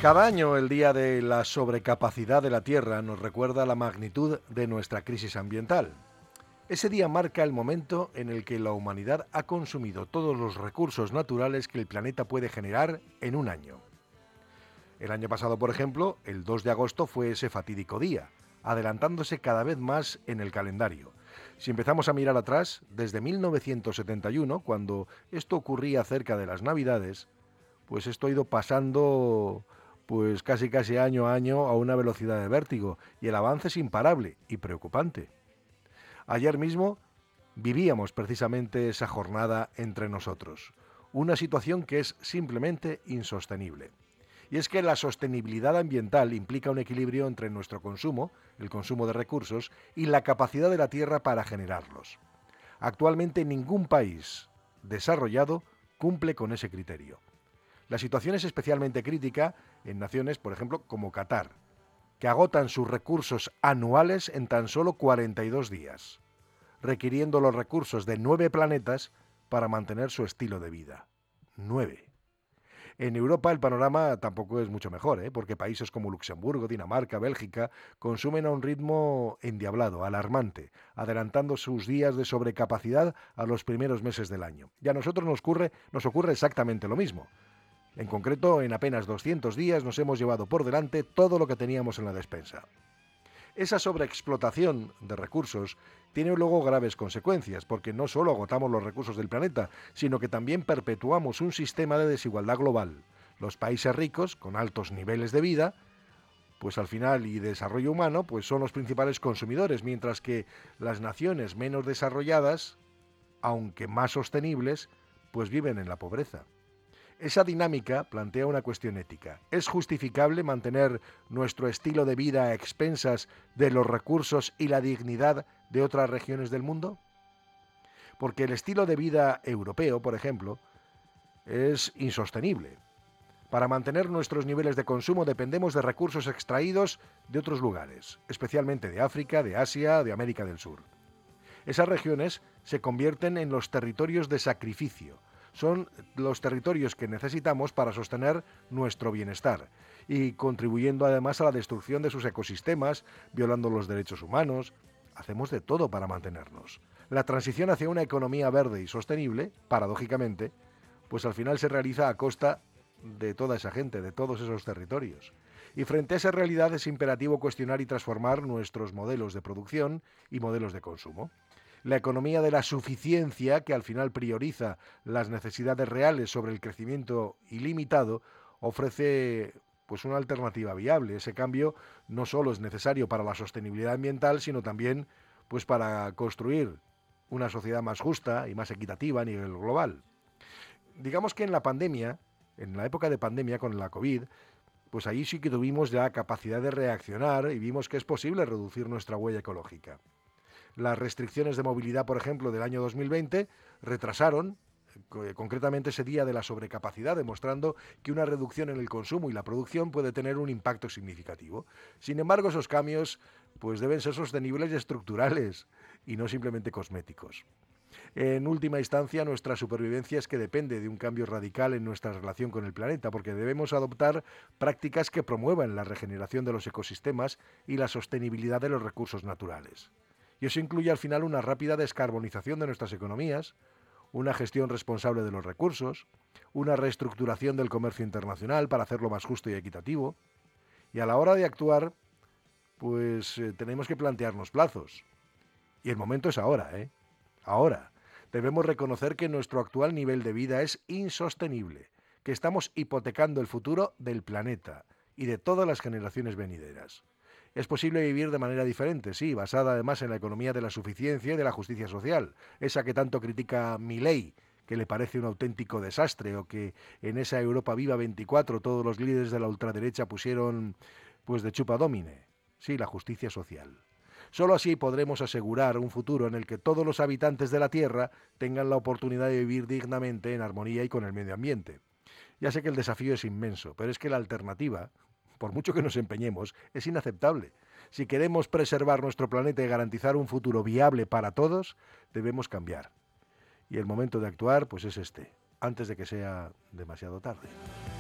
Cada año el Día de la Sobrecapacidad de la Tierra nos recuerda la magnitud de nuestra crisis ambiental. Ese día marca el momento en el que la humanidad ha consumido todos los recursos naturales que el planeta puede generar en un año. El año pasado, por ejemplo, el 2 de agosto fue ese fatídico día, adelantándose cada vez más en el calendario. Si empezamos a mirar atrás, desde 1971, cuando esto ocurría cerca de las Navidades, pues esto ha ido pasando pues casi año a año a una velocidad de vértigo y el avance es imparable y preocupante. Ayer mismo vivíamos precisamente esa jornada entre nosotros, una situación que es simplemente insostenible. Y es que la sostenibilidad ambiental implica un equilibrio entre nuestro consumo, el consumo de recursos, y la capacidad de la Tierra para generarlos. Actualmente ningún país desarrollado cumple con ese criterio. La situación es especialmente crítica en naciones, por ejemplo, como Qatar, que agotan sus recursos anuales en tan solo 42 días, requiriendo los recursos de 9 planetas para mantener su estilo de vida. 9. En Europa el panorama tampoco es mucho mejor, porque países como Luxemburgo, Dinamarca, Bélgica consumen a un ritmo endiablado, alarmante, adelantando sus días de sobrecapacidad a los primeros meses del año. Y a nosotros nos ocurre exactamente lo mismo. En concreto, en apenas 200 días nos hemos llevado por delante todo lo que teníamos en la despensa. Esa sobreexplotación de recursos tiene luego graves consecuencias, porque no solo agotamos los recursos del planeta, sino que también perpetuamos un sistema de desigualdad global. Los países ricos, con altos niveles de vida, pues al final y desarrollo humano, pues son los principales consumidores, mientras que las naciones menos desarrolladas, aunque más sostenibles, pues viven en la pobreza. Esa dinámica plantea una cuestión ética. ¿Es justificable mantener nuestro estilo de vida a expensas de los recursos y la dignidad de otras regiones del mundo? Porque el estilo de vida europeo, por ejemplo, es insostenible. Para mantener nuestros niveles de consumo dependemos de recursos extraídos de otros lugares, especialmente de África, de Asia, de América del Sur. Esas regiones se convierten en los territorios de sacrificio. Son los territorios que necesitamos para sostener nuestro bienestar y contribuyendo además a la destrucción de sus ecosistemas, violando los derechos humanos. Hacemos de todo para mantenernos. La transición hacia una economía verde y sostenible, paradójicamente, pues al final se realiza a costa de toda esa gente, de todos esos territorios. Y frente a esa realidad es imperativo cuestionar y transformar nuestros modelos de producción y modelos de consumo. La economía de la suficiencia, que al final prioriza las necesidades reales sobre el crecimiento ilimitado, ofrece pues una alternativa viable. Ese cambio no solo es necesario para la sostenibilidad ambiental, sino también pues para construir una sociedad más justa y más equitativa a nivel global. Digamos que en la época de pandemia con la COVID, pues ahí sí que tuvimos ya capacidad de reaccionar y vimos que es posible reducir nuestra huella ecológica. Las restricciones de movilidad, por ejemplo, del año 2020 retrasaron concretamente ese día de la sobrecapacidad, demostrando que una reducción en el consumo y la producción puede tener un impacto significativo. Sin embargo, esos cambios pues deben ser sostenibles y estructurales y no simplemente cosméticos. En última instancia, nuestra supervivencia es que depende de un cambio radical en nuestra relación con el planeta, porque debemos adoptar prácticas que promuevan la regeneración de los ecosistemas y la sostenibilidad de los recursos naturales. Y eso incluye al final una rápida descarbonización de nuestras economías, una gestión responsable de los recursos, una reestructuración del comercio internacional para hacerlo más justo y equitativo. Y a la hora de actuar, pues tenemos que plantearnos plazos. Y el momento es ahora, ¿eh? Ahora. Debemos reconocer que nuestro actual nivel de vida es insostenible, que estamos hipotecando el futuro del planeta y de todas las generaciones venideras. Es posible vivir de manera diferente, sí, basada además en la economía de la suficiencia y de la justicia social, esa que tanto critica Milei, que le parece un auténtico desastre, o que en esa Europa Viva 24 todos los líderes de la ultraderecha pusieron pues de chupa domine. Sí, la justicia social. Solo así podremos asegurar un futuro en el que todos los habitantes de la Tierra tengan la oportunidad de vivir dignamente en armonía y con el medio ambiente. Ya sé que el desafío es inmenso, pero es que la alternativa, por mucho que nos empeñemos, es inaceptable. Si queremos preservar nuestro planeta y garantizar un futuro viable para todos, debemos cambiar. Y el momento de actuar, pues es este, antes de que sea demasiado tarde.